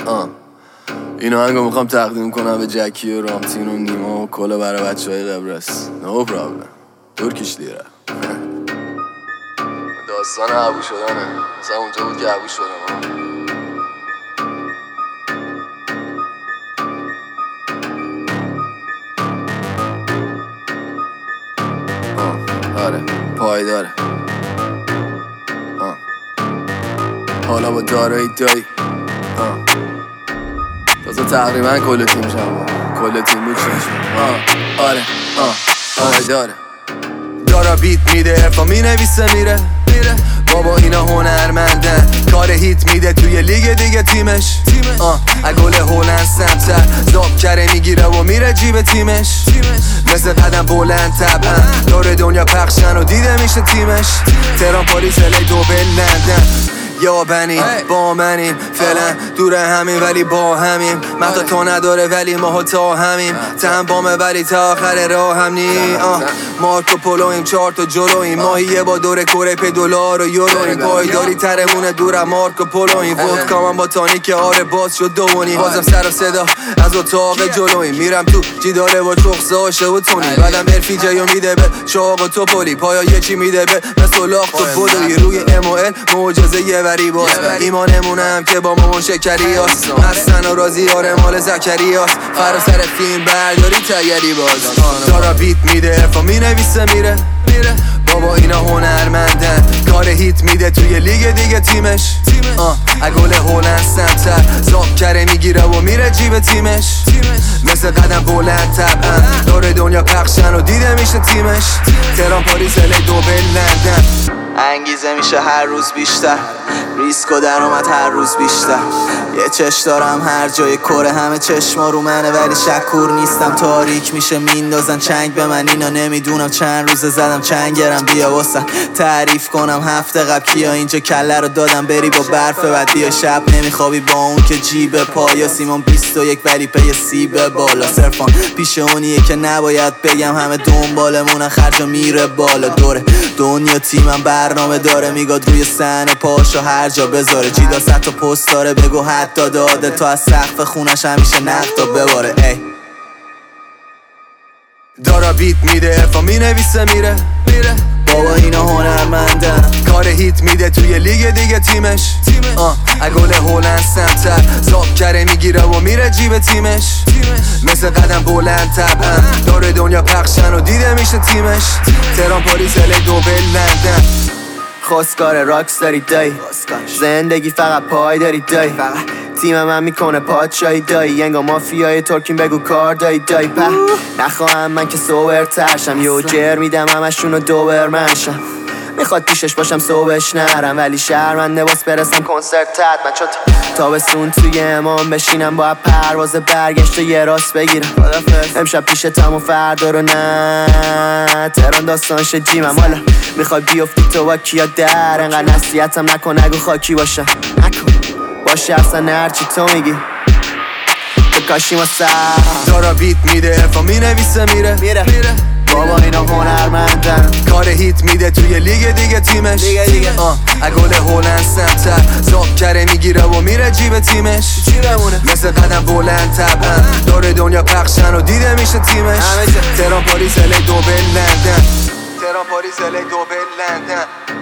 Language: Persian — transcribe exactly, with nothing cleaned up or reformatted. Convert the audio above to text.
آه. این آهنگو میخوام تقدیم کنم به جکی و رامتین و نیما و کلا برای بچه های قبرس. نو پرابلم ترکیش لیره. داستان عبو شدنه، مثلا اونجا بود که عبو شدم. آه. آره پایداره. آه. حالا با دارایی دایی آه. تازه تقریبا کل تیم شما کل تیم بود شما. آه. آره آه. پایداره. دارا بیت میده ارفا می نویسه میره میره بابا اینا هنرمندن کار هیت میده توی لیگ دیگه تیمش آه اگل هولند سمتر زاب کره میگیره و میره جیب تیمش مثل قدم بلند طبعا دور دنیا پخشن و دیده میشه تیمش تهران پاریس الی دوبل لندن یا بنین با منیم فعلا دور همین ولی با همیم مهدا تا نداره ولی ماها تا همیم تهم بامه ولی تا آخر راه هم نی آه مارکو پولویم چهار تا جلویم ماهیه با دور کره پی دلار و یورویم پایداری ترمونه دورم مارکو پولویم ودکا من با تانیک آره باز شد دوونی بازم سر و صدا از اتاق جلویم میرم تو جیداره با چخصه هاشه و تونی بعدم ارفی جایو میده به چاق و توپولی پایا یه چی میده به مثل لاخت و بودوی روی ام ال معجزه یه وری باز ایمانمونم که با مامان شکری هست حسن و رازی آره مال زکری هست فرا سر فیلم برداری تیری باز دارا بیت میده ارفا می نویسه میره میره بابا اینا هنرمندن کار هیت میده توی لیگ دیگه تیمش آه اگل هولند سمتر زاب کره میگیره و میره جیب تیمش مثل قدم بلند طبعا دور دنیا پخشن و دیده میشه تیمش تهران پاریس الی دوبل لندن انگیزه میشه هر روز بیشتر ریسک و درآمد هر روز بیشتر یه چش دارم هر جای کره همه چشما رو منه ولی شکور نیستم تاریک میشه میندازن چنگ به من اینا نمیدونم چند روزه زدم چنگرم بیا واسن تعریف کنم هفته قبل کیا اینجا کله رو دادم بری با برف بعد بیا شب نمیخوابی با اون که جیب پایا سیمان بیست و یک ولی پی سیب بالا صرفان پیش اونیه که نباید بگم همه دنبالمونن خرجا میره بالا دوره دنیا تیمم برنامه داره میگاد روی صحنه پاشو هر جا بذاره جیدا صد تا پست داره بگو حتی داده تا از سقف خونش همیشه نقدا بباره ای دارا بیت میده ارفا می نویسه میره میره بابا اینا هنرمندن کار هیت میده توی لیگ دیگه تیمش آه اگل هولند سمتر زاب کره میگیره و میره جیب تیمش مثل قدم بلند طبعا دور دنیا پخشن و دیده میشه تیمش تهران پاریس الی دوبل لندن خواستگار راکس داری دایی زندگی فقط پای داری دایی تیم من میکنه پادشاهی دایی ینگا مافیای ترکیم بگو کار دایی دایی په نخواهم من که سوبر ترشم یو جر میدم همشون رو دوبر منشم میخواد پیشش باشم صبحش نرم ولی شرمنده باز برسم کنسرت تد من چون تابستون توی امام بشینم با پرواز برگشت و یه راست بگیرم امشب پیشتم و فردا رو نه تهران داستانش جیمم حالا میخوای بیفتی تو با کیا در انقدر نصیحتم نکن نگو خاکی باشم نکن باشه اصلا هرچی تو میگی تو کاشی ما سر دارا بیت میده ارفا می نویسه میره میره میره بابا اینا هنرمندن کار هیت میده توی لیگ دیگه تیمش دیگه دیگه آه اگل هولند سمتر زاب کره میگیره و میره جیب تیمش مثل قدم بلند طبعا دور دنیا پخشن و دیده میشه تیمش تهران پاریس الی دوبل لندن تهران پاریس الی دوبل لندن